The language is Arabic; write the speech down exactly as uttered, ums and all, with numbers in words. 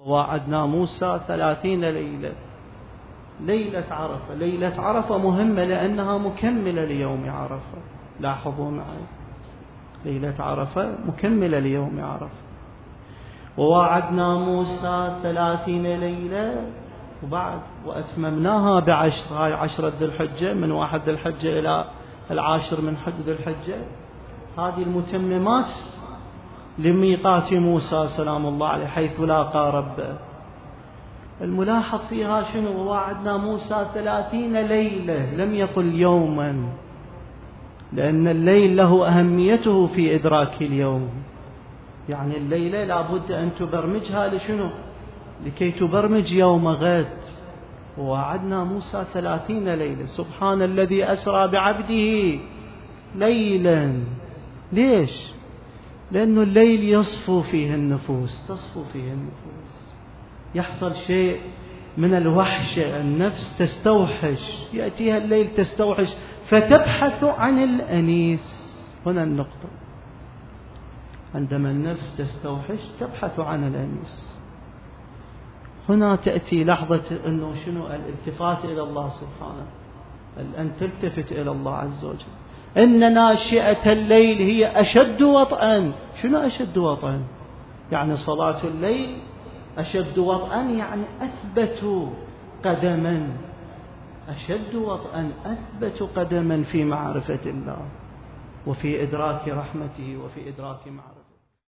وعدنا موسى ثلاثين ليلة. ليلة عرفة، ليلة عرفة مهمة لأنها مكملة ليوم عرفة. لاحظوا معي، ليلة عرفة مكملة ليوم عرفة. ووعدنا موسى ثلاثين ليلة وبعد وأتممناها بعشر. هاي عشرة ذي الحجة، من واحد ذي الحجة إلى العاشر من حج ذي الحجة. هذه المتممات لميقات موسى سلام الله عليه حيث لاقى ربه. الملاحظ فيها شنو؟ ووعدنا موسى ثلاثين ليلة، لم يقل يوما، لأن الليل له أهميته في إدراك اليوم. يعني الليلة لابد أن تبرمجها لشنو؟ لكي تبرمج يوم غد. ووعدنا موسى ثلاثين ليلة. سبحان الذي أسرى بعبده ليلا. ليش؟ لأن الليل يصفو فيه النفوس، تصفو فيه النفوس، يحصل شيء من الوحشة، النفس تستوحش، يأتيها الليل تستوحش فتبحث عن الأنيس. هنا النقطة، عندما النفس تستوحش تبحث عن الأنيس. هنا تأتي لحظة أنه شنو؟ الالتفات إلى الله سبحانه، أن تلتفت إلى الله عز وجل. إن ناشئة الليل هي أشد وطئا. شنو أشد وطئا؟ يعني صلاة الليل أشد وطئا، يعني أثبت قدما، أشد وطئا أثبت قدما في معرفة الله وفي إدراك رحمته وفي إدراك معرفته.